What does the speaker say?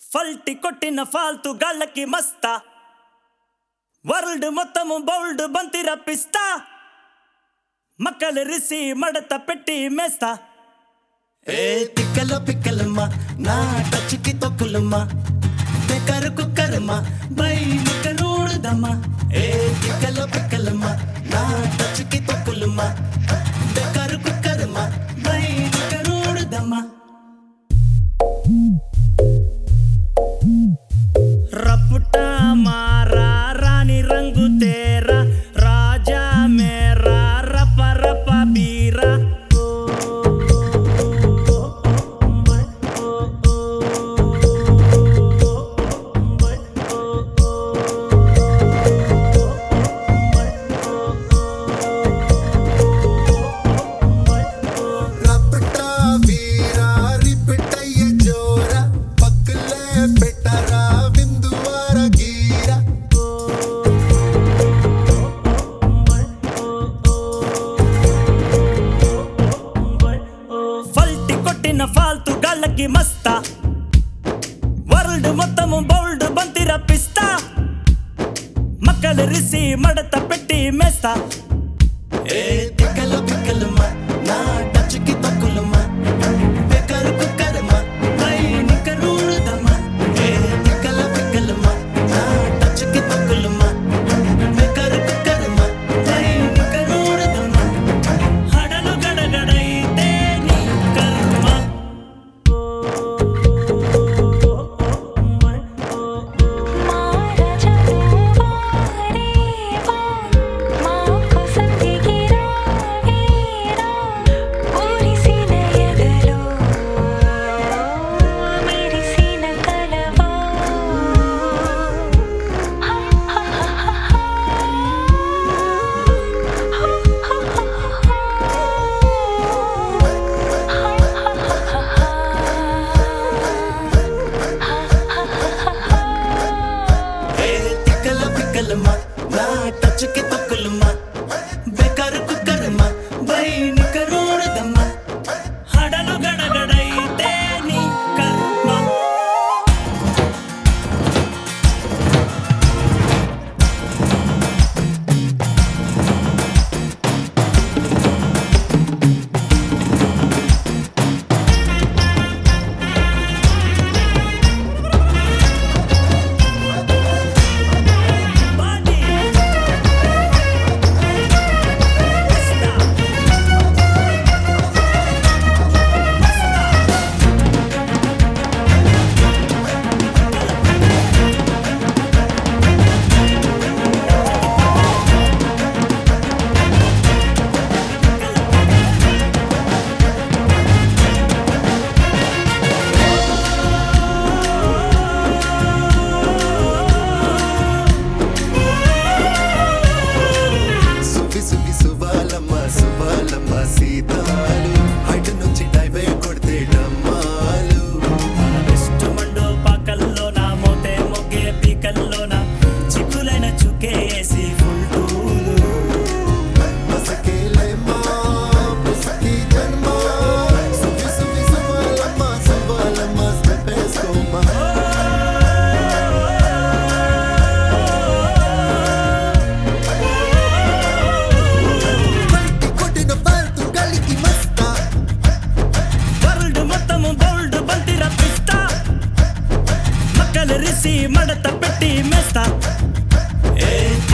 ఫల్టి కొట్టిన ఫాల్తు గాళ్ళకి మస్తా వరల్డ్ మొత్తము బౌల్డ్ బంతి రప్పిస్తా మక్కలు రిసి మడత పెట్టి మేస్తా ఏ తిక్కల పిక్కలమ్మ నా టచ్కి తొక్కులమ్మ బెకరు కుక్కరమ్మ బయలుక నూడుదమ్మ ఏ తిక్కల పిక్కలమ్మ నా టచ్కి తొక్కులమ్మ బెకరు కుక్కరమ్మ బయలుక నూడుదమ్మ రపుటా మారా రాణి రంగు తేరా రాజా మేరా రప రప బీరా రపటా వీరా రిపిటయ్య జోరా పక్కలే పెట్టరా విందువార గీరా ఫల్టి కొట్టిన ఫాల్తు గాళ్ళకి మస్తా వరల్డ్ మొత్తము బౌల్డ్ బంతి రప్పిస్తా మక్కలు రిసి మడత పెట్టి మేస్తా ఏ తిక్కల పిక్కలమ్మ నా టచ్కి తొక్కులమ్మ బెకరు కుక్కరమ్మ బయలుక నూడుదమ్మ ఏ తిక్కల పిక్కలమ్మ నా టచ్కి తొక్కులమ్మ బెకరు కుక్కరమ్మ బయలుక నూడుదమ్మ హడలు గడగడైతే నీ కర్మ ఏ తిక్కల పిక్కలమ్మ నా టచ్కి తొక్కులమ్మ బెకరు కుక్కరమ్మ బయలుక నూడుదమ్మ హడలు గడగడైతే నీ కర్మ బాడీ సువి సువి సువాలమ్మ సువాలమ్మ సీతాలు హైట్ నుంచి డైవే కొడితే డమ్మాలు ఇష్టమండు పాకల్లో నా మోతే మొగ్గే పీకల్లో నా చిక్కులైన చుక్కేసి ఫుల్ టూలు మసకేలేమా పుసకి జన్మ సువి సువి సువాలమ్మ సువాలమ్మ స్టెప్ వేసుకోమా పల్టి కొట్టిన పాల్తు గాలికి మస్తా వరల్డ్ మొత్తము బౌల్డ్ బంతి రప్పిస్తా మక్కలు రిసి మడత పెట్టి మేస్తా ఏ